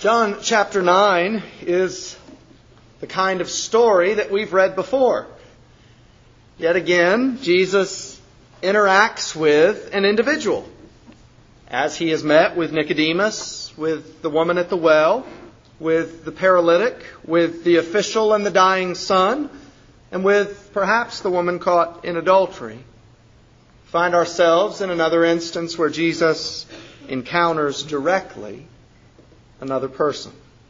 John chapter 9 is the kind of story that we've read before. Yet again, Jesus interacts with an individual, as he has met with Nicodemus, with the woman at the well, with the paralytic, with the official and the dying son, and with perhaps the woman caught in adultery. Find ourselves in another instance where Jesus encounters directly another person.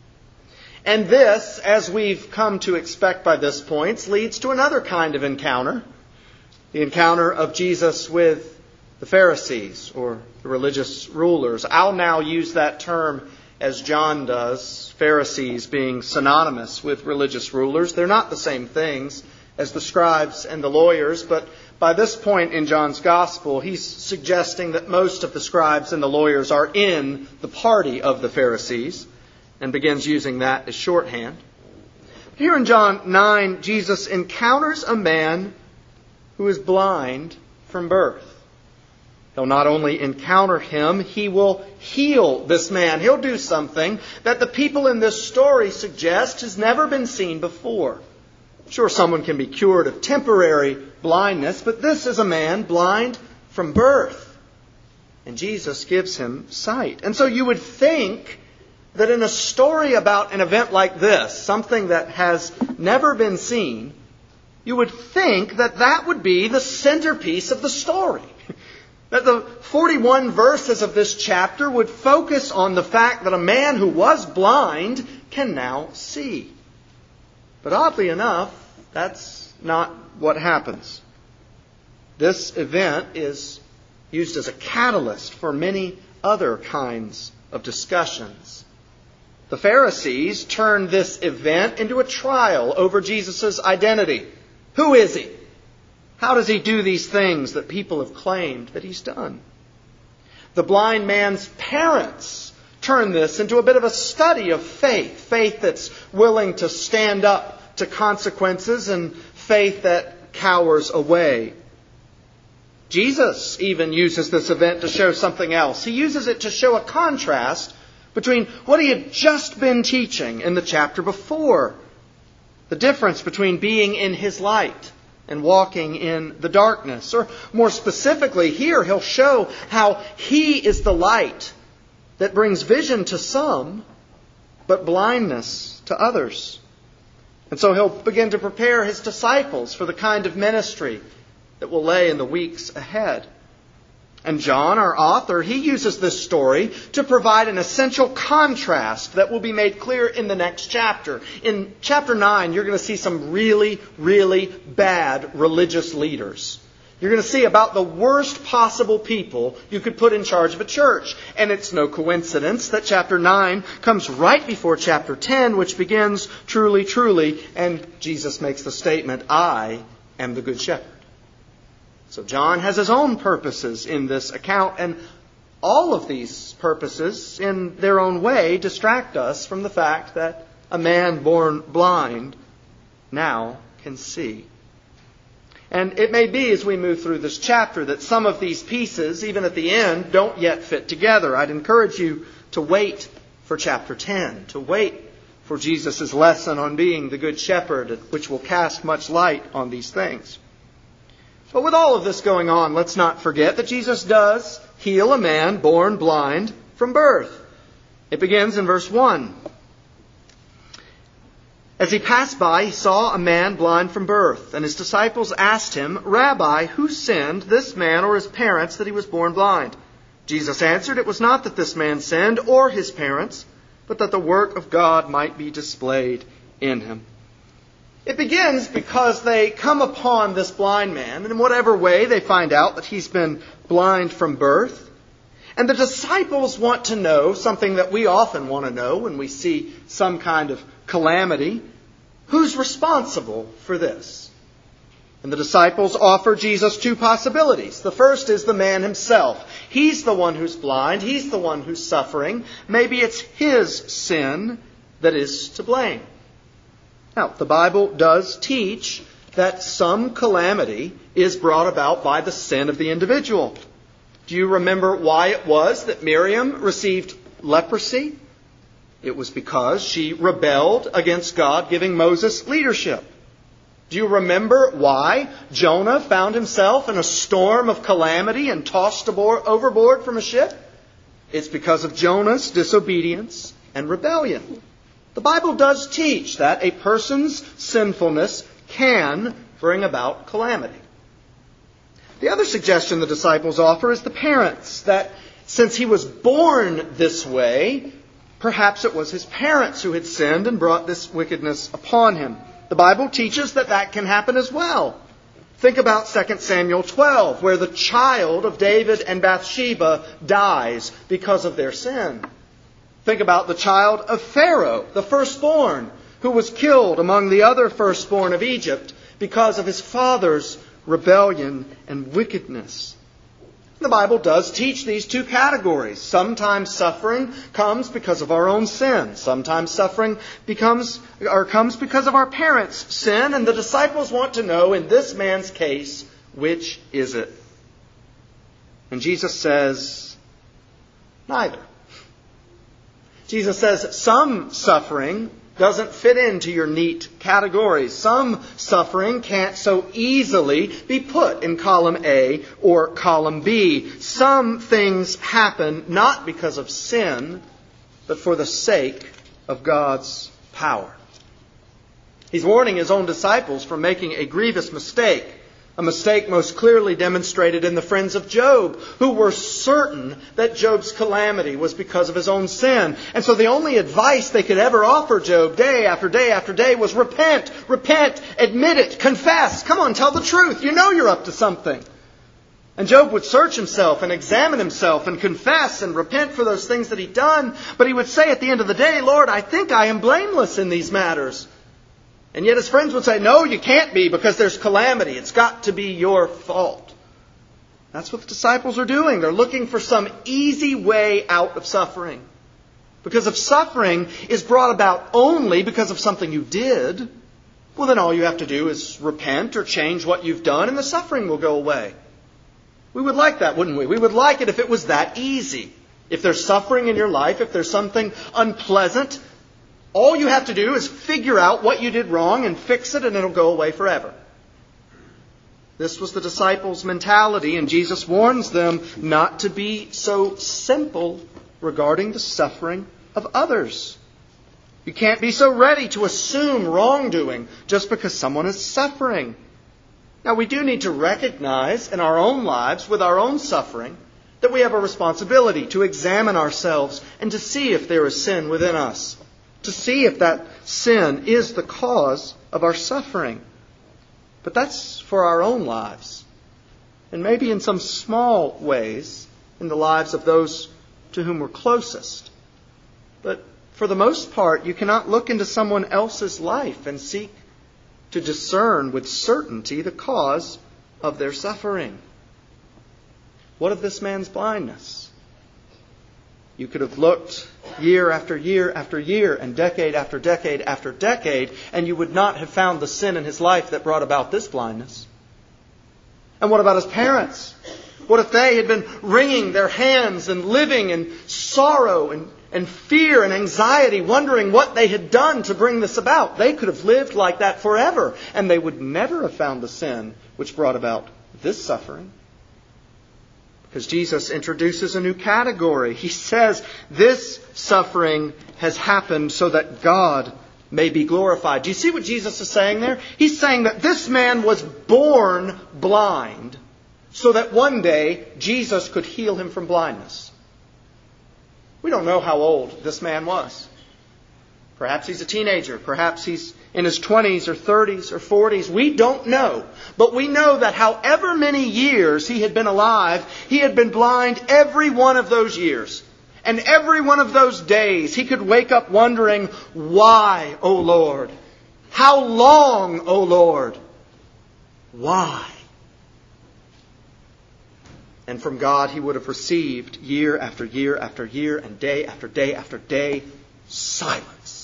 And this, as we've come to expect by this point, leads to another kind of encounter. The encounter of Jesus with the Pharisees, or the religious rulers. I'll now use that term as John does, Pharisees being synonymous with religious rulers. They're not the same things as the scribes and the lawyers, but by this point in John's Gospel, he's suggesting that most of the scribes and the lawyers are in the party of the Pharisees, and begins using that as shorthand. Here in John 9, Jesus encounters a man who is blind from birth. He'll not only encounter him, he will heal this man. He'll do something that the people in this story suggest has never been seen before. Sure, someone can be cured of temporary blindness, but this is a man blind from birth. And Jesus gives him sight. And so you would think that in a story about an event like this, something that has never been seen, you would think that that would be the centerpiece of the story. That the 41 verses of this chapter would focus on the fact that a man who was blind can now see. But oddly enough, that's not what happens. This event is used as a catalyst for many other kinds of discussions. The Pharisees turned this event into a trial over Jesus' identity. Who is he? How does he do these things that people have claimed that he's done? The blind man's parents turned this into a bit of a study of faith. Faith that's willing to stand up to consequences and faith that cowers away. Jesus even uses this event to show something else. He uses it to show a contrast between what he had just been teaching in the chapter before. The difference between being in his light and walking in the darkness. Or more specifically, here he'll show how he is the light that brings vision to some, but blindness to others. And so he'll begin to prepare his disciples for the kind of ministry that will lay in the weeks ahead. And John, our author, he uses this story to provide an essential contrast that will be made clear in the next chapter. In chapter 9, you're going to see some really, really bad religious leaders. You're going to see about the worst possible people you could put in charge of a church. And it's no coincidence that chapter 9 comes right before chapter 10, which begins, truly, truly, and Jesus makes the statement, I am the good shepherd. So John has his own purposes in this account, and all of these purposes, in their own way, distract us from the fact that a man born blind now can see. And it may be, as we move through this chapter, that some of these pieces, even at the end, don't yet fit together. I'd encourage you to wait for chapter 10, to wait for Jesus' lesson on being the Good Shepherd, which will cast much light on these things. But with all of this going on, let's not forget that Jesus does heal a man born blind from birth. It begins in verse 1. As he passed by, he saw a man blind from birth, and his disciples asked him, Rabbi, who sinned, this man or his parents, that he was born blind? Jesus answered, It was not that this man sinned or his parents, but that the work of God might be displayed in him. It begins because they come upon this blind man, and in whatever way they find out that he's been blind from birth. And the disciples want to know something that we often want to know when we see some kind of calamity. Who's responsible for this? And the disciples offer Jesus two possibilities. The first is the man himself. He's the one who's blind. He's the one who's suffering. Maybe it's his sin that is to blame. Now, the Bible does teach that some calamity is brought about by the sin of the individual. Do you remember why it was that Miriam received leprosy? It was because she rebelled against God giving Moses leadership. Do you remember why Jonah found himself in a storm of calamity and tossed overboard from a ship? It's because of Jonah's disobedience and rebellion. The Bible does teach that a person's sinfulness can bring about calamity. The other suggestion the disciples offer is the parents, that since he was born this way, perhaps it was his parents who had sinned and brought this wickedness upon him. The Bible teaches that can happen as well. Think about 2 Samuel 12, where the child of David and Bathsheba dies because of their sin. Think about the child of Pharaoh, the firstborn, who was killed among the other firstborn of Egypt because of his father's rebellion and wickedness. The Bible does teach these two categories. Sometimes suffering comes because of our own sin. Sometimes suffering comes because of our parents' sin. And the disciples want to know, in this man's case, which is it? And Jesus says, neither. Jesus says some suffering doesn't fit into your neat categories. Some suffering can't so easily be put in column A or column B. Some things happen not because of sin, but for the sake of God's power. He's warning his own disciples from making a grievous mistake. A mistake most clearly demonstrated in the friends of Job, who were certain that Job's calamity was because of his own sin. And so the only advice they could ever offer Job day after day after day was repent, admit it, confess. Come on, tell the truth. You know you're up to something. And Job would search himself and examine himself and confess and repent for those things that he'd done. But he would say at the end of the day, Lord, I think I am blameless in these matters. And yet his friends would say, no, you can't be because there's calamity. It's got to be your fault. That's what the disciples are doing. They're looking for some easy way out of suffering. Because if suffering is brought about only because of something you did, well, then all you have to do is repent or change what you've done and the suffering will go away. We would like that, wouldn't we? We would like it if it was that easy. If there's suffering in your life, if there's something unpleasant, all you have to do is figure out what you did wrong and fix it and it'll go away forever. This was the disciples' mentality, and Jesus warns them not to be so simple regarding the suffering of others. You can't be so ready to assume wrongdoing just because someone is suffering. Now, we do need to recognize in our own lives, with our own suffering, that we have a responsibility to examine ourselves and to see if there is sin within us. To see if that sin is the cause of our suffering. But that's for our own lives. And maybe in some small ways in the lives of those to whom we're closest. But for the most part, you cannot look into someone else's life and seek to discern with certainty the cause of their suffering. What of this man's blindness? You could have looked year after year after year and decade after decade after decade, and you would not have found the sin in his life that brought about this blindness. And what about his parents? What if they had been wringing their hands and living in sorrow and fear and anxiety, wondering what they had done to bring this about? They could have lived like that forever, and they would never have found the sin which brought about this suffering. Because Jesus introduces a new category. He says this suffering has happened so that God may be glorified. Do you see what Jesus is saying there? He's saying that this man was born blind so that one day Jesus could heal him from blindness. We don't know how old this man was. Perhaps he's a teenager. Perhaps he's in his 20s or 30s or 40s. We don't know. But we know that however many years he had been alive, he had been blind every one of those years. And every one of those days he could wake up wondering, why, O Lord? How long, O Lord? Why? And from God he would have received year after year after year and day after day after day silence.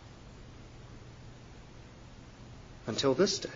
Until this day,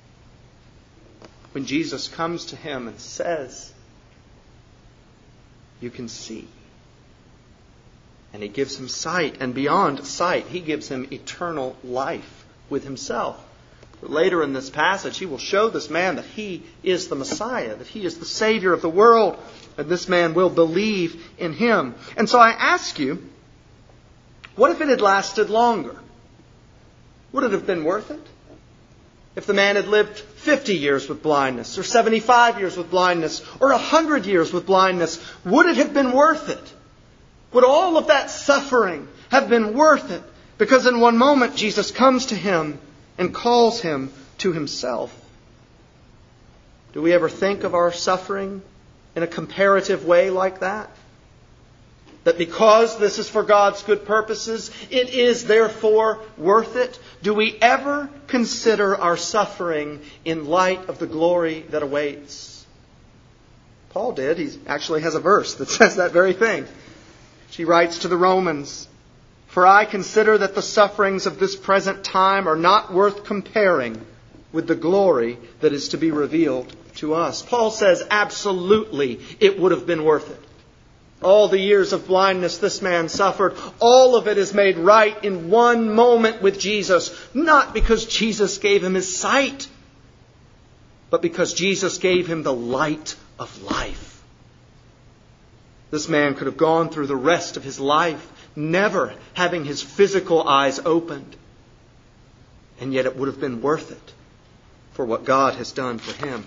when Jesus comes to him and says, you can see. And He gives him sight, and beyond sight, He gives him eternal life with Himself. But later in this passage, He will show this man that He is the Messiah, that He is the Savior of the world, and this man will believe in Him. And so I ask you, what if it had lasted longer? Would it have been worth it? If the man had lived 50 years with blindness, or 75 years with blindness, or 100 years with blindness, would it have been worth it? Would all of that suffering have been worth it? Because in one moment Jesus comes to him and calls him to Himself. Do we ever think of our suffering in a comparative way like that? That because this is for God's good purposes, it is therefore worth it? Do we ever consider our suffering in light of the glory that awaits? Paul did. He actually has a verse that says that very thing. She writes to the Romans, "For I consider that the sufferings of this present time are not worth comparing with the glory that is to be revealed to us." Paul says absolutely it would have been worth it. All the years of blindness this man suffered, all of it is made right in one moment with Jesus. Not because Jesus gave him his sight, but because Jesus gave him the light of life. This man could have gone through the rest of his life never having his physical eyes opened. And yet it would have been worth it for what God has done for him.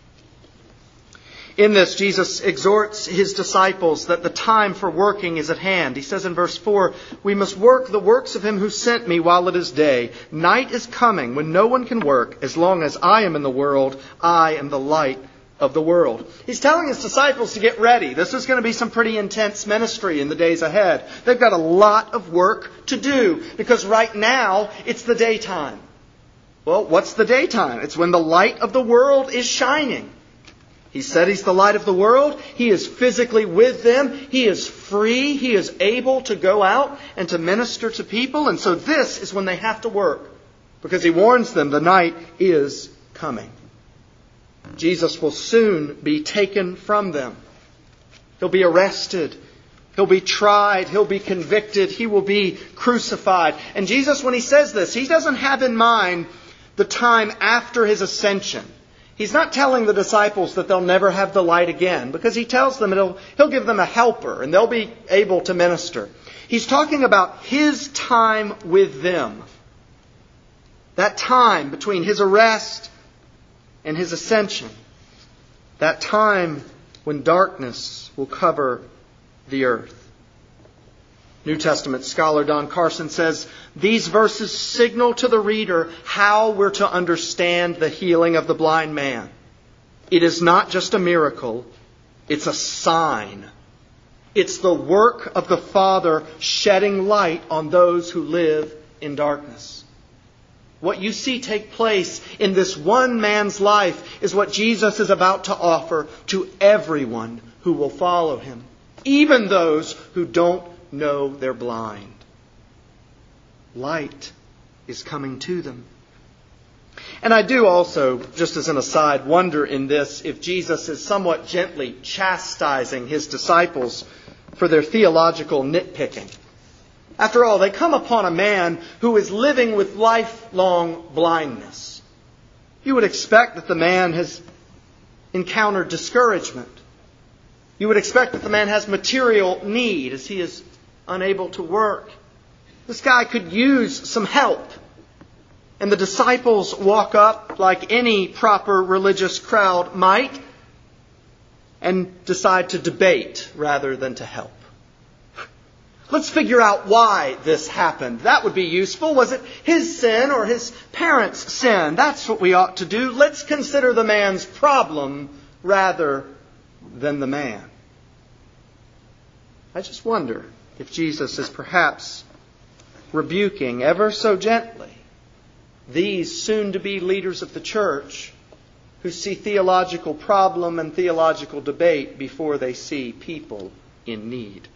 In this, Jesus exhorts His disciples that the time for working is at hand. He says in verse 4, "We must work the works of Him who sent me while it is day. Night is coming when no one can work. As long as I am in the world, I am the light of the world." He's telling His disciples to get ready. This is going to be some pretty intense ministry in the days ahead. They've got a lot of work to do because right now it's the daytime. Well, what's the daytime? It's when the light of the world is shining. He said He's the light of the world. He is physically with them. He is free. He is able to go out and to minister to people. And so this is when they have to work because He warns them the night is coming. Jesus will soon be taken from them. He'll be arrested. He'll be tried. He'll be convicted. He will be crucified. And Jesus, when He says this, He doesn't have in mind the time after His ascension. He's not telling the disciples that they'll never have the light again, because He tells them He'll give them a helper and they'll be able to minister. He's talking about His time with them. That time between His arrest and His ascension. That time when darkness will cover the earth. New Testament scholar Don Carson says, "These verses signal to the reader how we're to understand the healing of the blind man. It is not just a miracle, it's a sign. It's the work of the Father shedding light on those who live in darkness." What you see take place in this one man's life is what Jesus is about to offer to everyone who will follow Him, even those who don't know they're blind. Light is coming to them. And I do also, just as an aside, wonder in this if Jesus is somewhat gently chastising His disciples for their theological nitpicking. After all, they come upon a man who is living with lifelong blindness. You would expect that the man has encountered discouragement. You would expect that the man has material need as he is unable to work. This guy could use some help. And the disciples walk up like any proper religious crowd might and decide to debate rather than to help. Let's figure out why this happened. That would be useful. Was it his sin or his parents' sin? That's what we ought to do. Let's consider the man's problem rather than the man. I just wonder if Jesus is perhaps rebuking ever so gently these soon-to-be leaders of the church who see theological problem and theological debate before they see people in need.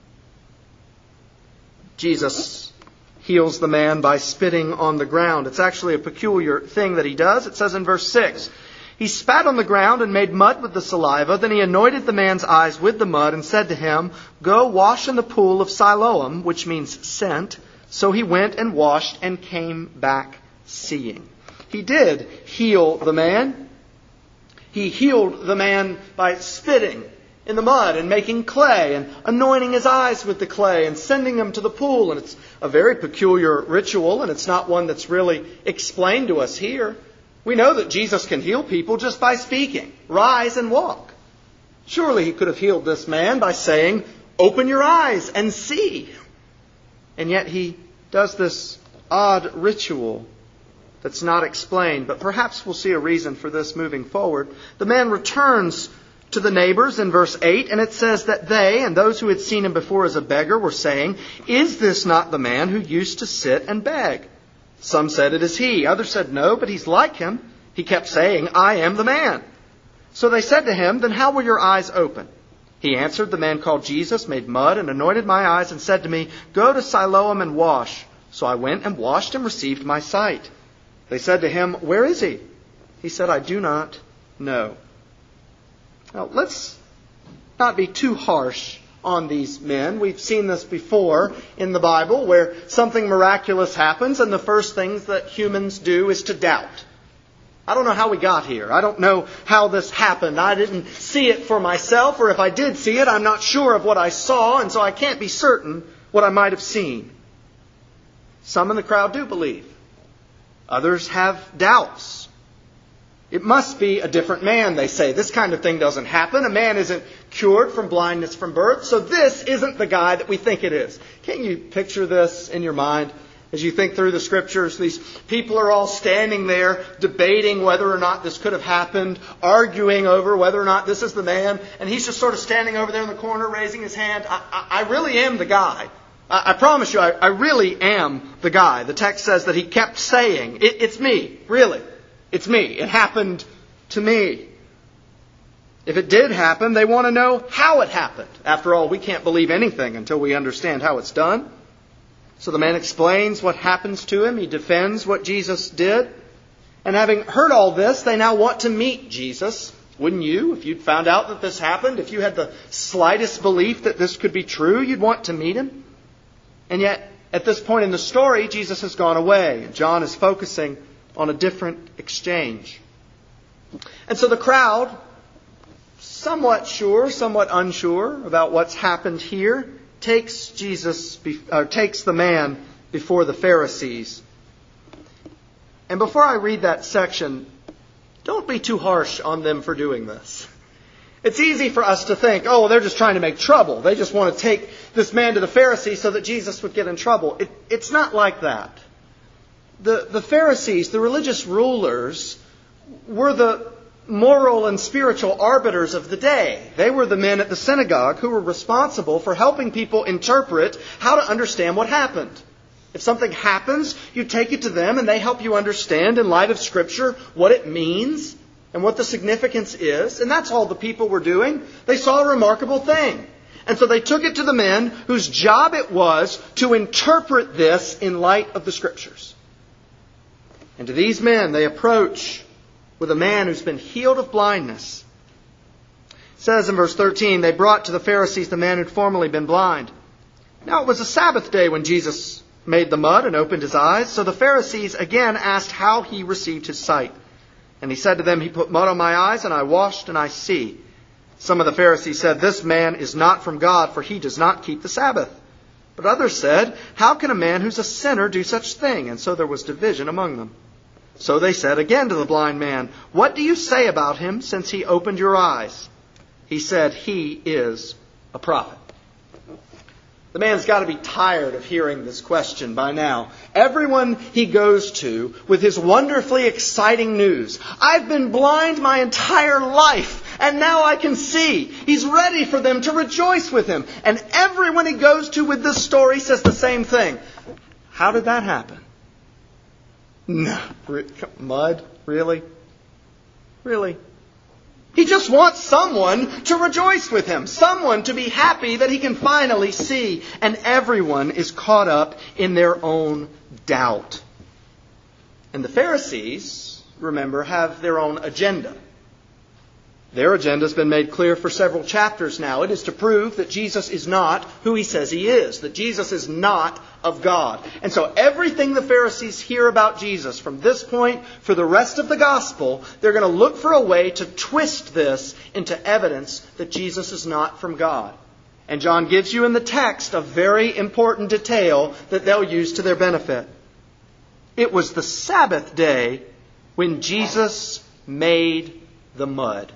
Jesus heals the man by spitting on the ground. It's actually a peculiar thing that He does. It says in verse 6, He spat on the ground and made mud with the saliva. Then he anointed the man's eyes with the mud and said to him, "Go wash in the pool of Siloam," which means sent. So he went and washed and came back seeing. He did heal the man. He healed the man by spitting in the mud and making clay and anointing his eyes with the clay and sending him to the pool. And it's a very peculiar ritual, and it's not one that's really explained to us here. We know that Jesus can heal people just by speaking, "Rise and walk." Surely he could have healed this man by saying, "Open your eyes and see." And yet he does this odd ritual that's not explained. But perhaps we'll see a reason for this moving forward. The man returns to the neighbors in verse 8, and it says that they and those who had seen him before as a beggar were saying, "Is this not the man who used to sit and beg?" Some said, "It is he." Others said, "No, but he's like him." He kept saying, "I am the man." So they said to him, "Then how were your eyes open?" He answered, "The man called Jesus made mud and anointed my eyes and said to me, 'Go to Siloam and wash.' So I went and washed and received my sight." They said to him, "Where is he?" He said, "I do not know." Now, let's not be too harsh on these men. We've seen this before in the Bible where something miraculous happens and the first things that humans do is to doubt. I don't know how we got here. I don't know how this happened. I didn't see it for myself, or if I did see it, I'm not sure of what I saw, and so I can't be certain what I might have seen. Some in the crowd do believe. Others have doubts. It must be a different man, they say. This kind of thing doesn't happen. A man isn't cured from blindness from birth, so this isn't the guy that we think it is. Can't you picture this in your mind as you think through the Scriptures? These people are all standing there debating whether or not this could have happened, arguing over whether or not this is the man, and he's just sort of standing over there in the corner raising his hand. I really am the guy. I promise you, I really am the guy. The text says that he kept saying, "It's me, really. It's me. It happened to me." If it did happen, they want to know how it happened. After all, we can't believe anything until we understand how it's done. So the man explains what happens to him. He defends what Jesus did. And having heard all this, they now want to meet Jesus. Wouldn't you? If you'd found out that this happened, if you had the slightest belief that this could be true, you'd want to meet him. And yet, at this point in the story, Jesus has gone away. And John is focusing on a different exchange. And so the crowd, somewhat sure, somewhat unsure about what's happened here, takes the man before the Pharisees. And before I read that section, don't be too harsh on them for doing this. It's easy for us to think, oh, well, they're just trying to make trouble. They just want to take this man to the Pharisees so that Jesus would get in trouble. It's not like that. The Pharisees, the religious rulers, were the moral and spiritual arbiters of the day. They were the men at the synagogue who were responsible for helping people interpret how to understand what happened. If something happens, you take it to them and they help you understand in light of Scripture what it means and what the significance is. And that's all the people were doing. They saw a remarkable thing. And so they took it to the men whose job it was to interpret this in light of the Scriptures. And to these men, they approach with a man who's been healed of blindness. It says in verse 13, they brought to the Pharisees the man who'd formerly been blind. Now it was a Sabbath day when Jesus made the mud and opened his eyes. So the Pharisees again asked how he received his sight. And he said to them, "He put mud on my eyes, and I washed, and I see." Some of the Pharisees said, "This man is not from God, for he does not keep the Sabbath." But others said, "How can a man who's a sinner do such thing?" And so there was division among them. So they said again to the blind man, "What do you say about him since he opened your eyes?" He said, "He is a prophet." The man's got to be tired of hearing this question by now. Everyone he goes to with his wonderfully exciting news. I've been blind my entire life, and now I can see. He's ready for them to rejoice with him. And everyone he goes to with this story says the same thing. How did that happen? No, mud? Really? Really? He just wants someone to rejoice with him. Someone to be happy that he can finally see. And everyone is caught up in their own doubt. And the Pharisees, remember, have their own agenda. Their agenda has been made clear for several chapters now. It is to prove that Jesus is not who he says he is, that Jesus is not of God. And so everything the Pharisees hear about Jesus from this point for the rest of the gospel, they're going to look for a way to twist this into evidence that Jesus is not from God. And John gives you in the text a very important detail that they'll use to their benefit. It was the Sabbath day when Jesus made the mud.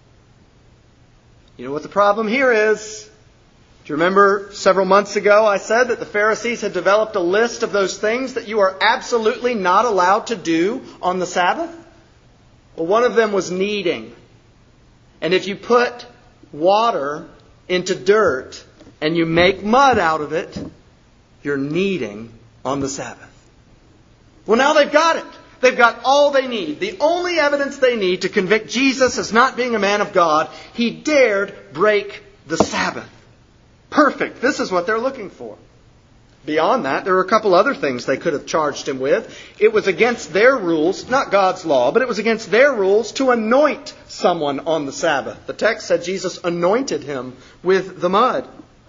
You know what the problem here is? Do you remember several months ago I said that the Pharisees had developed a list of those things that you are absolutely not allowed to do on the Sabbath? Well, one of them was kneading. And if you put water into dirt and you make mud out of it, you're kneading on the Sabbath. Well, now they've got it. They've got all they need. The only evidence they need to convict Jesus as not being a man of God. He dared break the Sabbath. Perfect. This is what they're looking for. Beyond that, there are a couple other things they could have charged him with. It was against their rules, not God's law, but it was against their rules to anoint someone on the Sabbath. The text said Jesus anointed him with the mud.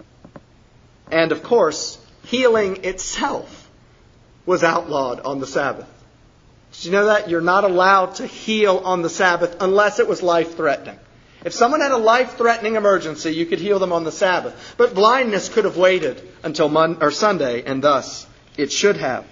And of course, healing itself was outlawed on the Sabbath. Did you know that? You're not allowed to heal on the Sabbath unless it was life-threatening. If someone had a life-threatening emergency, you could heal them on the Sabbath. But blindness could have waited until Sunday, and thus it should have.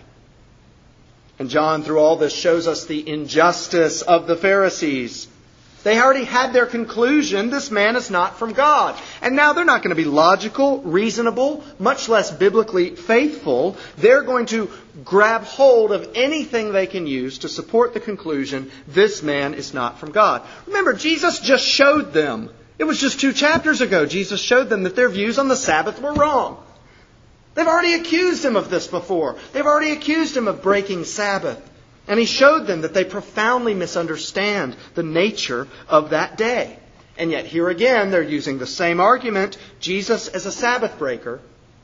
And John, through all this, shows us the injustice of the Pharisees. They already had their conclusion, this man is not from God. And now they're not going to be logical, reasonable, much less biblically faithful. They're going to grab hold of anything they can use to support the conclusion, this man is not from God. Remember, Jesus just showed them. It was just 2 chapters ago. Jesus showed them that their views on the Sabbath were wrong. They've already accused him of this before. They've already accused him of breaking Sabbath. And he showed them that they profoundly misunderstand the nature of that day. And yet here again, they're using the same argument, Jesus as a Sabbath breaker,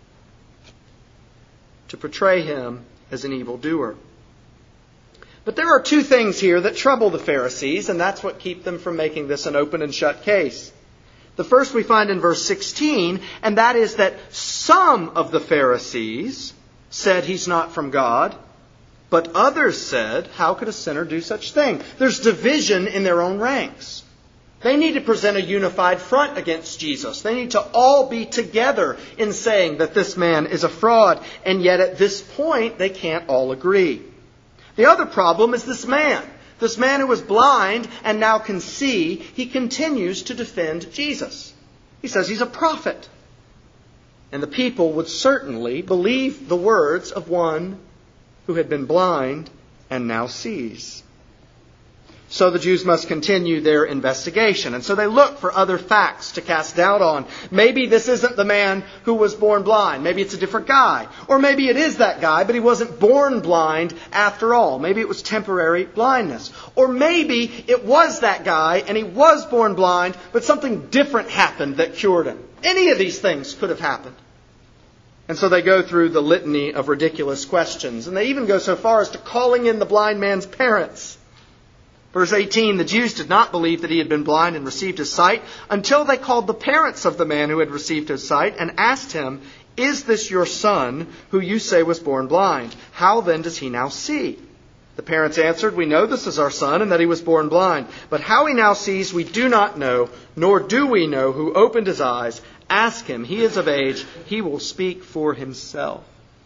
to portray him as an evildoer. But there are 2 things here that trouble the Pharisees, and that's what keep them from making this an open and shut case. The first we find in verse 16, and that is that some of the Pharisees said he's not from God, but others said, how could a sinner do such thing? There's division in their own ranks. They need to present a unified front against Jesus. They need to all be together in saying that this man is a fraud. And yet at this point, they can't all agree. The other problem is this man. This man who was blind and now can see, he continues to defend Jesus. He says he's a prophet. And the people would certainly believe the words of one who had been blind and now sees. So the Jews must continue their investigation. And so they look for other facts to cast doubt on. Maybe this isn't the man who was born blind. Maybe it's a different guy. Or maybe it is that guy, but he wasn't born blind after all. Maybe it was temporary blindness. Or maybe it was that guy and he was born blind, but something different happened that cured him. Any of these things could have happened. And so they go through the litany of ridiculous questions. And they even go so far as to calling in the blind man's parents. Verse 18, the Jews did not believe that he had been blind and received his sight until they called the parents of the man who had received his sight and asked him, is this your son who you say was born blind? How then does he now see? The parents answered, we know this is our son and that he was born blind. But how he now sees we do not know, nor do we know who opened his eyes. Ask him, he is of age, he will speak for himself.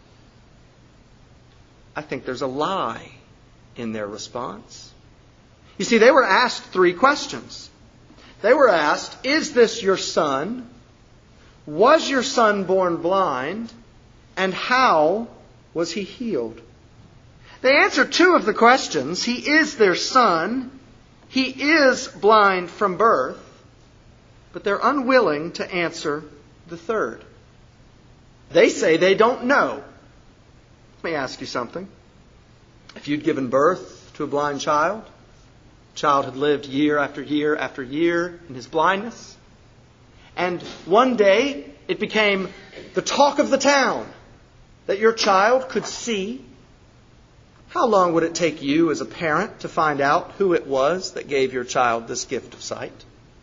I think there's a lie in their response. You see, they were asked 3 questions. They were asked, is this your son? Was your son born blind? And how was he healed? They answered 2 of the questions. He is their son. He is blind from birth. But they're unwilling to answer the 3rd. They say they don't know. Let me ask you something. If you'd given birth to a blind child, the child had lived year after year after year in his blindness, and one day it became the talk of the town that your child could see, how long would it take you as a parent to find out who it was that gave your child this gift of sight?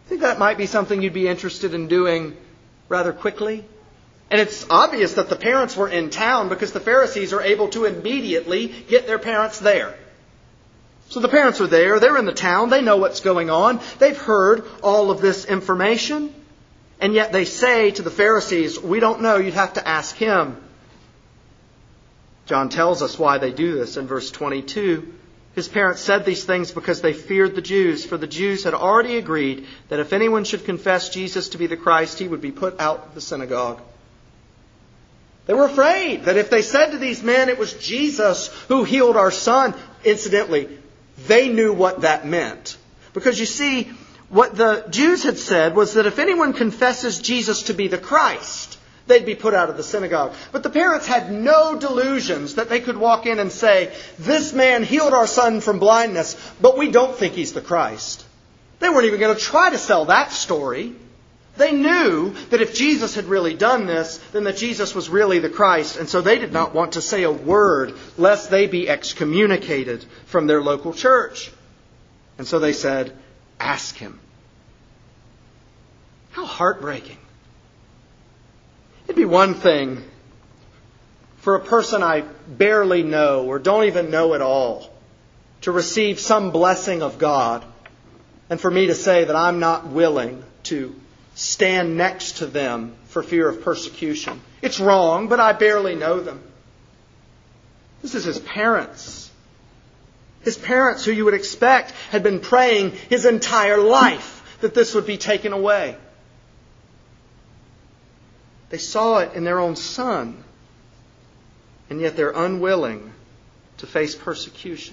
I think that might be something you'd be interested in doing rather quickly. And it's obvious that the parents were in town because the Pharisees are able to immediately get their parents there. So the parents are there. They're in the town. They know what's going on. They've heard all of this information. And yet they say to the Pharisees, we don't know. You'd have to ask him. John tells us why they do this in verse 22. His parents said these things because they feared the Jews, for the Jews had already agreed that if anyone should confess Jesus to be the Christ, he would be put out of the synagogue. They were afraid that if they said to these men it was Jesus who healed our son, incidentally, they knew what that meant. Because you see, what the Jews had said was that if anyone confesses Jesus to be the Christ, they'd be put out of the synagogue. But the parents had no delusions that they could walk in and say, this man healed our son from blindness, but we don't think he's the Christ. They weren't even going to try to sell that story. They knew that if Jesus had really done this, then that Jesus was really the Christ. And so they did not want to say a word lest they be excommunicated from their local church. And so they said, ask him. How heartbreaking. It'd be one thing for a person I barely know or don't even know at all to receive some blessing of God and for me to say that I'm not willing to stand next to them for fear of persecution. It's wrong, but I barely know them. This is his parents. His parents, who you would expect had been praying his entire life that this would be taken away. They saw it in their own son, and yet they're unwilling to face persecution.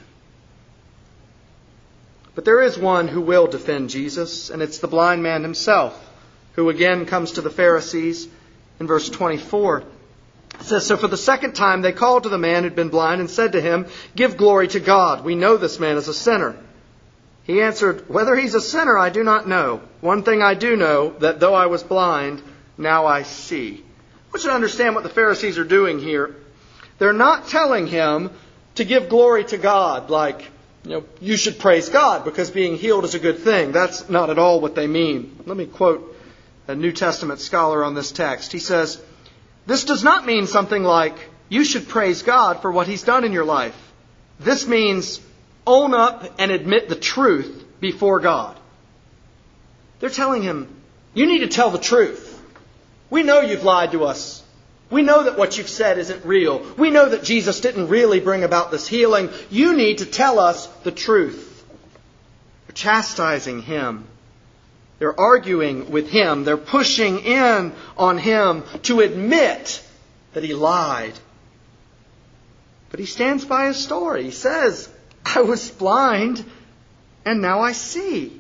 But there is one who will defend Jesus, and it's the blind man himself, who again comes to the Pharisees in verse 24. It says, so for the second time they called to the man who'd been blind and said to him, give glory to God. We know this man is a sinner. He answered, whether he's a sinner I do not know. One thing I do know, that though I was blind, now I see. I want you to understand what the Pharisees are doing here. They're not telling him to give glory to God, like, you should praise God because being healed is a good thing. That's not at all what they mean. Let me quote a New Testament scholar on this text. He says, this does not mean something like, you should praise God for what He's done in your life. This means own up and admit the truth before God. They're telling him, you need to tell the truth. We know you've lied to us. We know that what you've said isn't real. We know that Jesus didn't really bring about this healing. You need to tell us the truth. They're chastising him. They're arguing with him. They're pushing in on him to admit that he lied. But he stands by his story. He says, I was blind and now I see.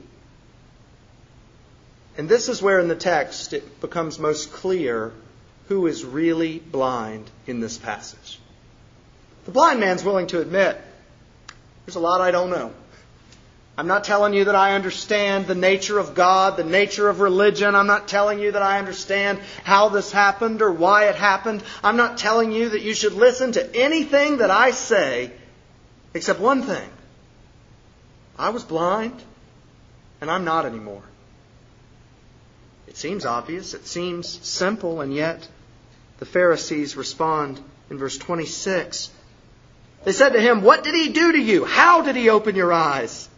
And this is where in the text it becomes most clear who is really blind in this passage. The blind man's willing to admit, there's a lot I don't know. I'm not telling you that I understand the nature of God, the nature of religion. I'm not telling you that I understand how this happened or why it happened. I'm not telling you that you should listen to anything that I say except one thing. I was blind and I'm not anymore. It seems obvious, it seems simple, and yet the Pharisees respond in verse 26. They said to him, what did he do to you? How did he open your eyes?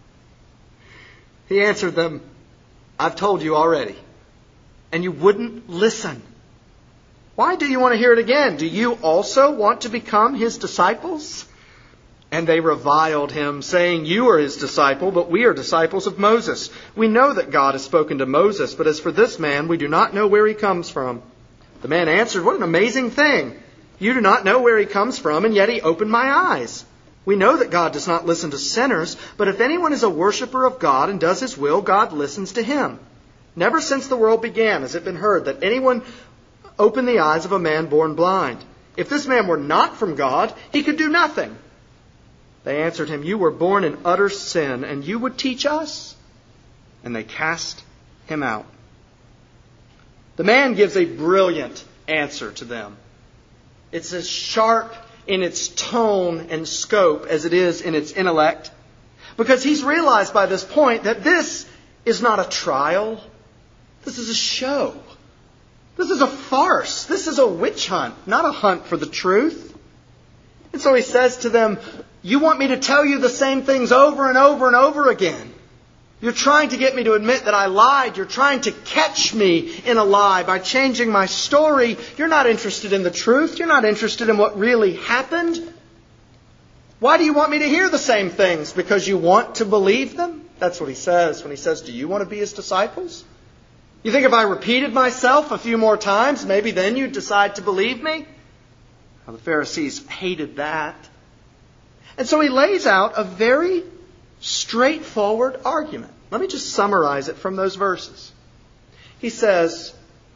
He answered them, I've told you already, and you wouldn't listen. Why do you want to hear it again? Do you also want to become his disciples? And they reviled him, saying, you are his disciple, but we are disciples of Moses. We know that God has spoken to Moses, but as for this man, we do not know where he comes from. The man answered, what an amazing thing. You do not know where he comes from, and yet he opened my eyes. We know that God does not listen to sinners, but if anyone is a worshiper of God and does his will, God listens to him. Never since the world began has it been heard that anyone opened the eyes of a man born blind. If this man were not from God, he could do nothing. They answered him, you were born in utter sin, and you would teach us? And they cast him out. The man gives a brilliant answer to them. It's as sharp in its tone and scope as it is in its intellect. Because he's realized by this point that this is not a trial. This is a show. This is a farce. This is a witch hunt, not a hunt for the truth. And so he says to them, you want me to tell you the same things over and over and over again. You're trying to get me to admit that I lied. You're trying to catch me in a lie by changing my story. You're not interested in the truth. You're not interested in what really happened. Why do you want me to hear the same things? Because you want to believe them? That's what he says when he says, do you want to be his disciples? You think if I repeated myself a few more times, maybe then you'd decide to believe me? Well, the Pharisees hated that. And so he lays out a very straightforward argument. Let me just summarize it from those verses. He says,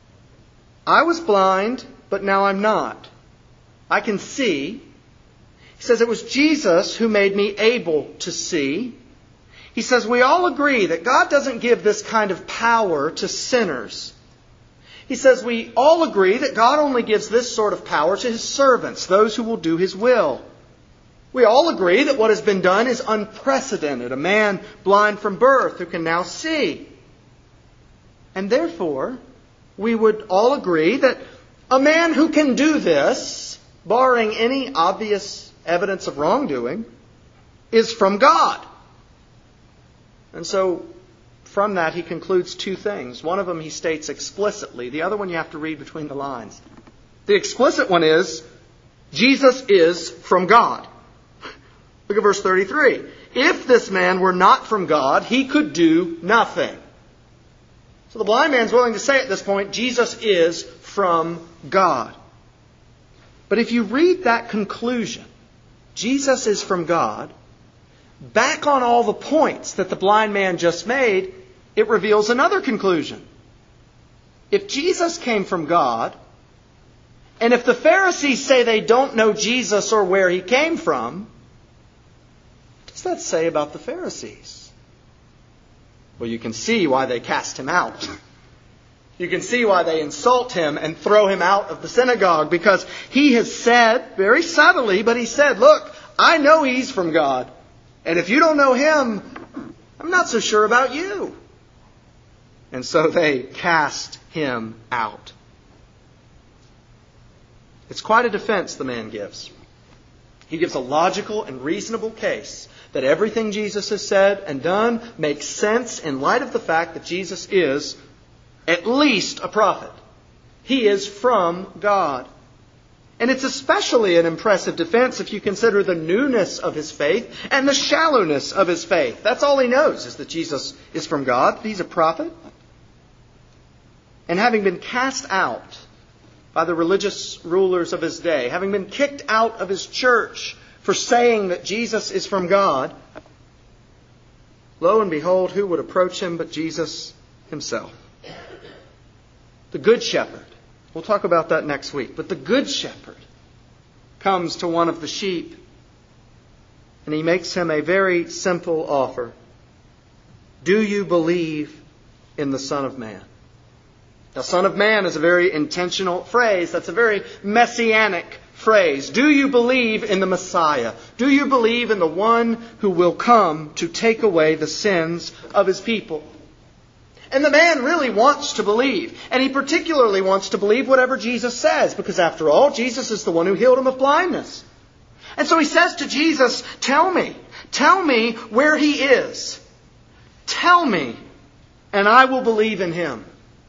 I was blind, but now I'm not. I can see. He says it was Jesus who made me able to see. He says we all agree that God doesn't give this kind of power to sinners. He says we all agree that God only gives this sort of power to His servants, those who will do His will. We all agree that what has been done is unprecedented. A man blind from birth who can now see. And therefore, we would all agree that a man who can do this, barring any obvious evidence of wrongdoing, is from God. And so, from that he concludes two things. One of them he states explicitly. The other one you have to read between the lines. The explicit one is, Jesus is from God. Look at verse 33. If this man were not from God, he could do nothing. So the blind man's willing to say at this point, Jesus is from God. But if you read that conclusion, Jesus is from God, back on all the points that the blind man just made, it reveals another conclusion. If Jesus came from God, and if the Pharisees say they don't know Jesus or where He came from, what does that say about the Pharisees? Well, you can see why they cast Him out. You can see why they insult Him and throw Him out of the synagogue, because He has said, very subtly, but He said, look, I know He's from God. And if you don't know Him, I'm not so sure about you. And so they cast Him out. It's quite a defense the man gives. He gives a logical and reasonable case that everything Jesus has said and done makes sense in light of the fact that Jesus is at least a prophet. He is from God. And it's especially an impressive defense if you consider the newness of his faith and the shallowness of his faith. That's all he knows, is that Jesus is from God. He's a prophet. And having been cast out by the religious rulers of his day, having been kicked out of his church for saying that Jesus is from God, lo and behold, who would approach him but Jesus himself? The Good Shepherd. We'll talk about that next week. But the Good Shepherd comes to one of the sheep, and he makes him a very simple offer. Do you believe in the Son of Man? Now, Son of Man is a very intentional phrase. That's a very messianic phrase. Do you believe in the Messiah? Do you believe in the one who will come to take away the sins of his people? And the man really wants to believe. And he particularly wants to believe whatever Jesus says, because after all, Jesus is the one who healed him of blindness. And so he says to Jesus, tell me where he is. Tell me, and I will believe in him.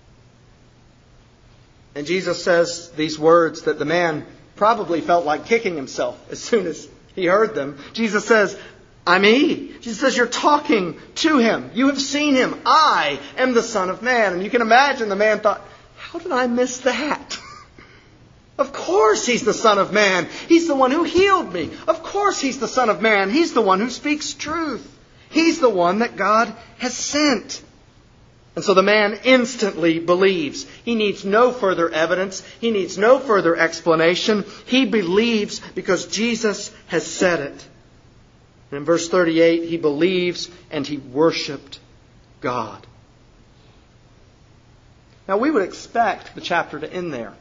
And Jesus says these words that the man probably felt like kicking himself as soon as he heard them. Jesus says, I'm He. Jesus says, you're talking to Him. You have seen Him. I am the Son of Man. And you can imagine the man thought, how did I miss that? Of course He's the Son of Man. He's the one who healed me. Of course He's the Son of Man. He's the one who speaks truth. He's the one that God has sent. And so the man instantly believes. He needs no further evidence. He needs no further explanation. He believes because Jesus has said it. And in verse 38, he believes and he worshipped God. Now we would expect the chapter to end there.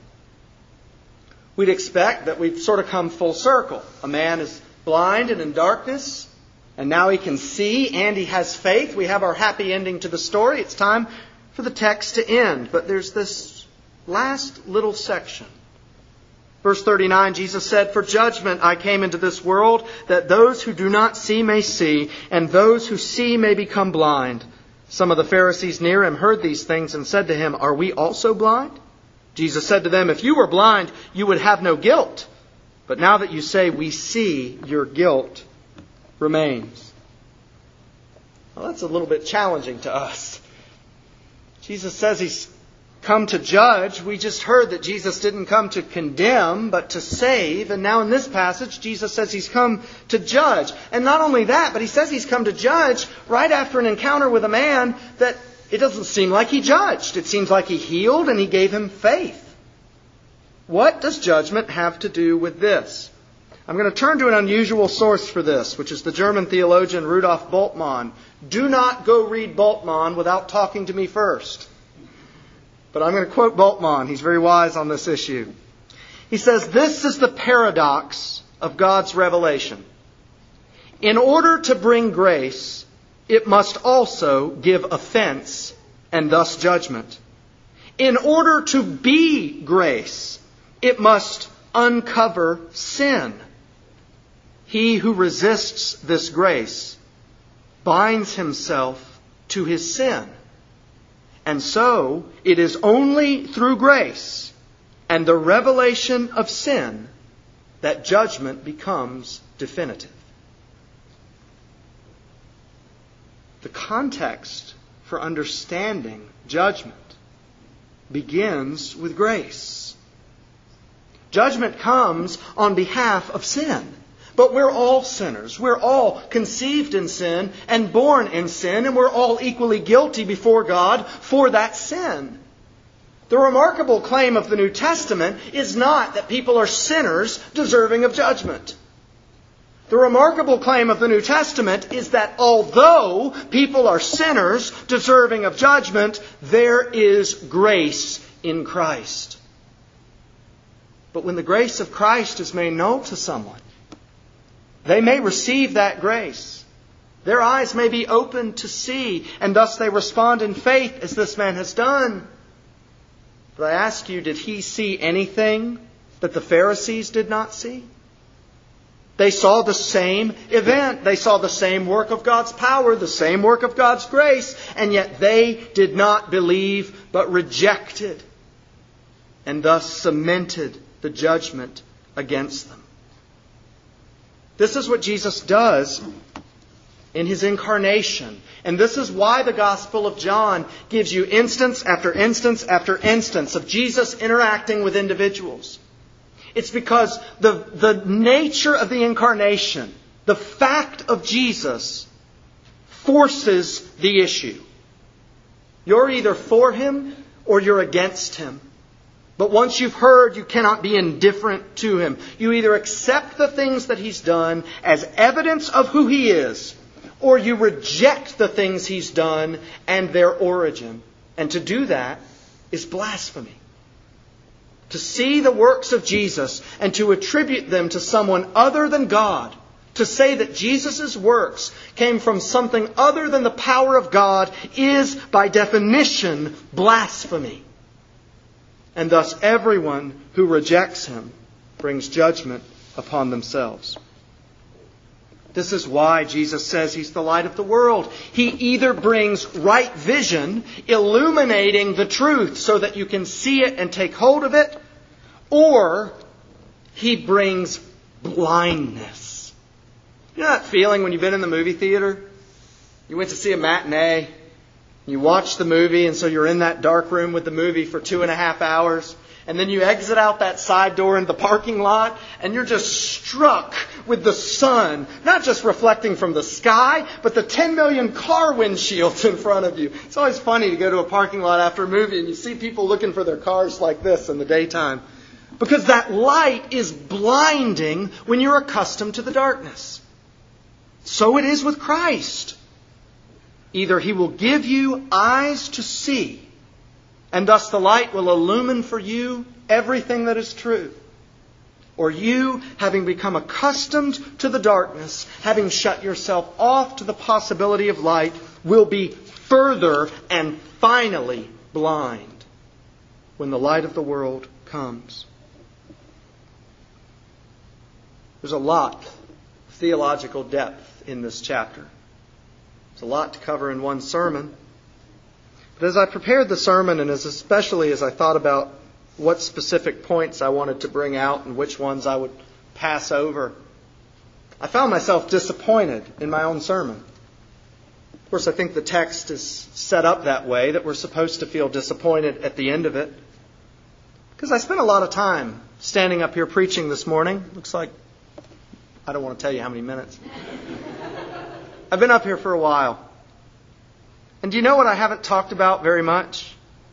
We'd expect that we've sort of come full circle. A man is blind and in darkness. And now he can see and he has faith. We have our happy ending to the story. It's time for the text to end. But there's this last little section. Verse 39, Jesus said, "For judgment I came into this world, that those who do not see may see, and those who see may become blind." Some of the Pharisees near him heard these things and said to him, "Are we also blind?" Jesus said to them, "If you were blind, you would have no guilt. But now that you say, 'We see,' your guilt remains." Well, that's a little bit challenging to us. Jesus says He's come to judge. We just heard that Jesus didn't come to condemn, but to save. And now in this passage, Jesus says He's come to judge. And not only that, but He says He's come to judge right after an encounter with a man that it doesn't seem like He judged. It seems like He healed and He gave him faith. What does judgment have to do with this? I'm going to turn to an unusual source for this, which is the German theologian Rudolf Bultmann. Do not go read Bultmann without talking to me first. But I'm going to quote Bultmann. He's very wise on this issue. He says, "This is the paradox of God's revelation. In order to bring grace, it must also give offense and thus judgment. In order to be grace, it must uncover sin. He who resists this grace binds himself to his sin. And so it is only through grace and the revelation of sin that judgment becomes definitive." The context for understanding judgment begins with grace. Judgment comes on behalf of sin. But we're all sinners. We're all conceived in sin and born in sin, and we're all equally guilty before God for that sin. The remarkable claim of the New Testament is not that people are sinners deserving of judgment. The remarkable claim of the New Testament is that although people are sinners deserving of judgment, there is grace in Christ. But when the grace of Christ is made known to someone, they may receive that grace. Their eyes may be opened to see, and thus they respond in faith as this man has done. But I ask you, did he see anything that the Pharisees did not see? They saw the same event. They saw the same work of God's power, the same work of God's grace, and yet they did not believe but rejected and thus cemented the judgment against them. This is what Jesus does in His incarnation. And this is why the Gospel of John gives you instance after instance after instance of Jesus interacting with individuals. It's because the nature of the incarnation, the fact of Jesus, forces the issue. You're either for Him or you're against Him. But once you've heard, you cannot be indifferent to Him. You either accept the things that He's done as evidence of who He is, or you reject the things He's done and their origin. And to do that is blasphemy. To see the works of Jesus and to attribute them to someone other than God, to say that Jesus' works came from something other than the power of God, is by definition blasphemy. And thus everyone who rejects Him brings judgment upon themselves. This is why Jesus says He's the light of the world. He either brings right vision, illuminating the truth so that you can see it and take hold of it, or He brings blindness. You know that feeling when you've been in the movie theater? You went to see a matinee. You watch the movie, and so you're in that dark room with the movie for 2.5 hours. And then you exit out that side door into the parking lot, and you're just struck with the sun, not just reflecting from the sky, but the 10 million car windshields in front of you. It's always funny to go to a parking lot after a movie, and you see people looking for their cars like this in the daytime. Because that light is blinding when you're accustomed to the darkness. So it is with Christ. Either He will give you eyes to see, and thus the light will illumine for you everything that is true. Or you, having become accustomed to the darkness, having shut yourself off to the possibility of light, will be further and finally blind when the light of the world comes. There's a lot of theological depth in this chapter. There's a lot to cover in one sermon. But as I prepared the sermon, and especially as I thought about what specific points I wanted to bring out and which ones I would pass over, I found myself disappointed in my own sermon. Of course, I think the text is set up that way, that we're supposed to feel disappointed at the end of it. Because I spent a lot of time standing up here preaching this morning. Looks like, I don't want to tell you how many minutes. I've been up here for a while. And do you know what I haven't talked about very much?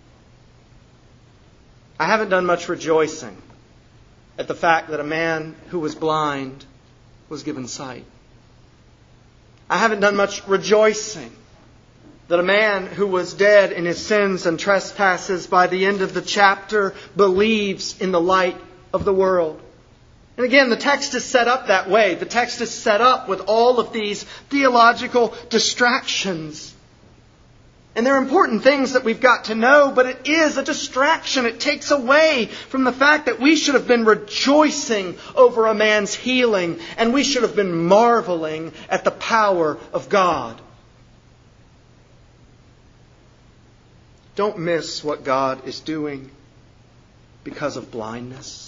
I haven't done much rejoicing at the fact that a man who was blind was given sight. I haven't done much rejoicing that a man who was dead in his sins and trespasses by the end of the chapter believes in the light of the world. And again, the text is set up that way. The text is set up with all of these theological distractions. And they're important things that we've got to know, but it is a distraction. It takes away from the fact that we should have been rejoicing over a man's healing, and we should have been marveling at the power of God. Don't miss what God is doing because of blindness.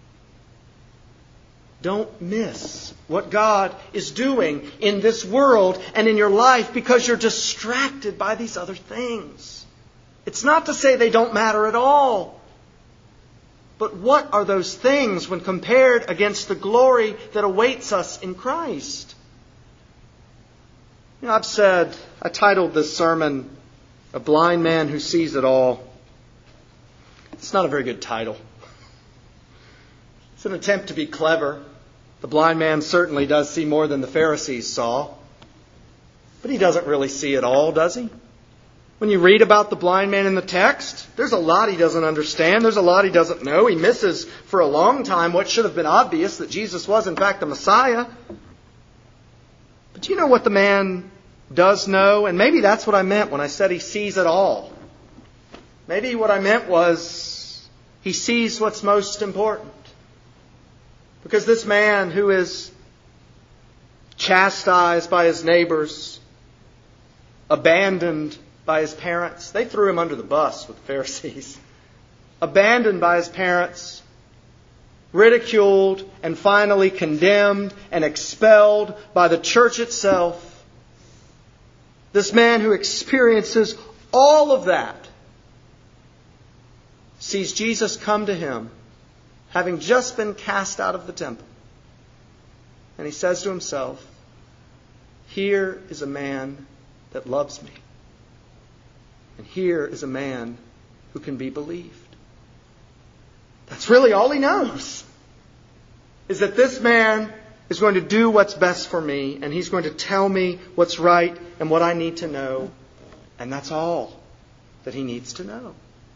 Don't miss what God is doing in this world and in your life because you're distracted by these other things. It's not to say they don't matter at all. But what are those things when compared against the glory that awaits us in Christ? You know, I titled this sermon, A Blind Man Who Sees It All. It's not a very good title. It's an attempt to be clever. The blind man certainly does see more than the Pharisees saw. But he doesn't really see it all, does he? When you read about the blind man in the text, there's a lot he doesn't understand. There's a lot he doesn't know. He misses for a long time what should have been obvious, that Jesus was in fact the Messiah. But do you know what the man does know? And maybe that's what I meant when I said he sees it all. Maybe what I meant was he sees what's most important. Because this man who is chastised by his neighbors, abandoned by his parents, they threw him under the bus with the Pharisees, abandoned by his parents, ridiculed and finally condemned and expelled by the church itself. This man who experiences all of that sees Jesus come to him, having just been cast out of the temple. And he says to himself, here is a man that loves me. And here is a man who can be believed. That's really all he knows. Is that this man is going to do what's best for me. And he's going to tell me what's right and what I need to know. And that's all that he needs to know.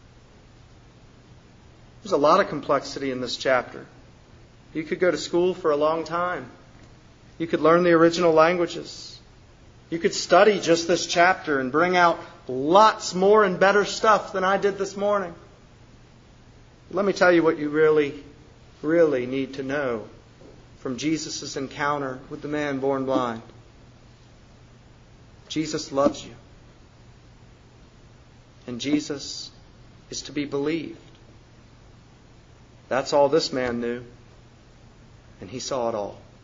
There's a lot of complexity in this chapter. You could go to school for a long time. You could learn the original languages. You could study just this chapter and bring out lots more and better stuff than I did this morning. Let me tell you what you really, really need to know from Jesus' encounter with the man born blind. Jesus loves you. And Jesus is to be believed. That's all this man knew. And he saw it all.